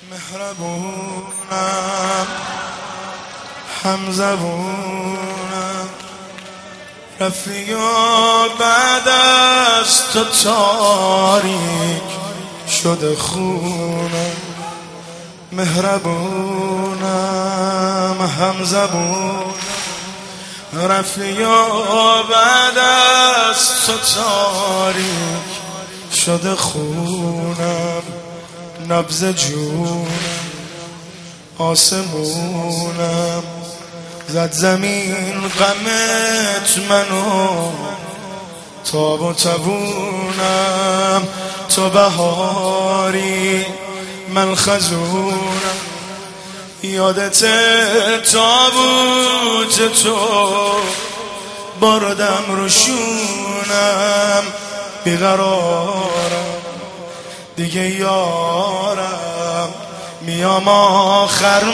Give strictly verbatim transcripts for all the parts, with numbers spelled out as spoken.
مهربونم همزبونم رفیق بعد از تو تاریک شده خونم. مهربونم همزبونم رفیق بعد از تو تاریک شده خونم. نبض جونم آسمونم زد زمین غمت منو تاب و تبونم. تو بهاری من خزونم یادت تابوت تو بردم رو شونم. بیقرارم دیگه یارم میام آخر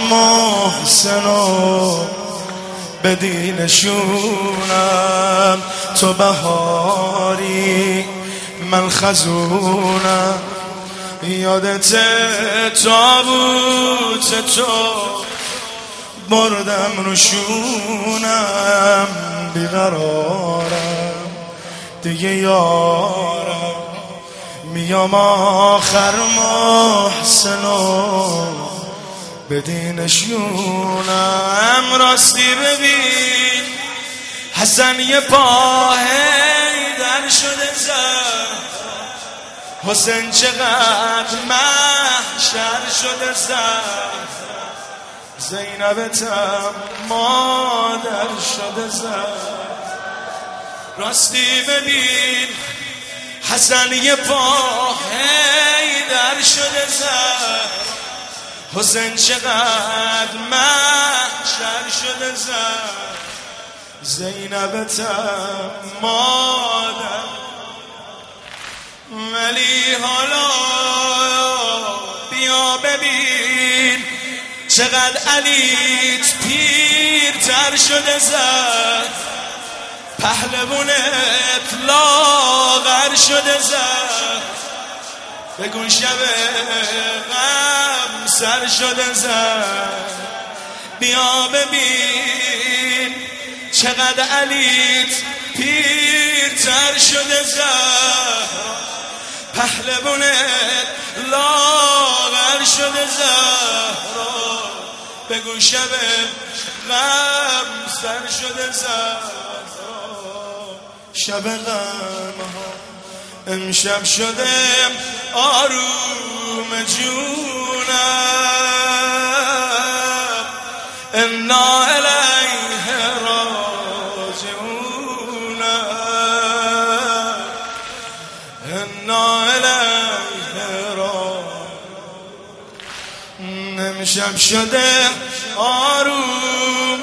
محسنو بدی نشونم. تو بهاری من خزونم یادت تابوت تو بردم رو شونم. بیقرارم دیگه یارم میام آخر محسنو بدی نشونم. راستی ببین حسن یه پاه در شده زد، حسین چقدر محشر شده زد، زینبتم مادر شده زد. راستی ببین حسن یه پاه در شده زد، حسین چقدر محشر شده زد، زینبتم مادر. ولی حالا بیا ببین چقدر علیت پیرتر شده زد، پهلوونت لاغر شده زد، بگو شب غم سر شده زد. بیا ببین چقدر علیت پیرتر شده زد، پهلوونت لاغر شده زد، بگو شب غم سر شده زد. شب غم ها امشب شده آروم جونم. انا الیه راجعون، انا الیه راجعون. امشب شده آروم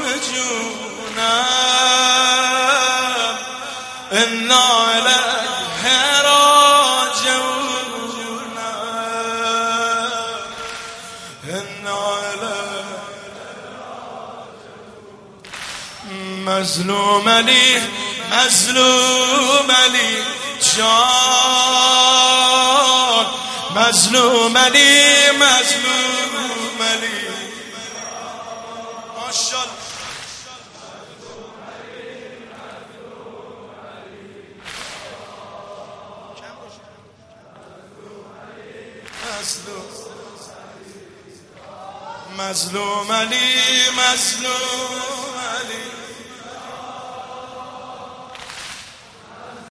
جونم، انا الیه راجعون، انا الیه. مظلوم علی مظلوم علی جان، مظلوم علی مظلوم علی ماشاءالله. مظلوم علی مظلوم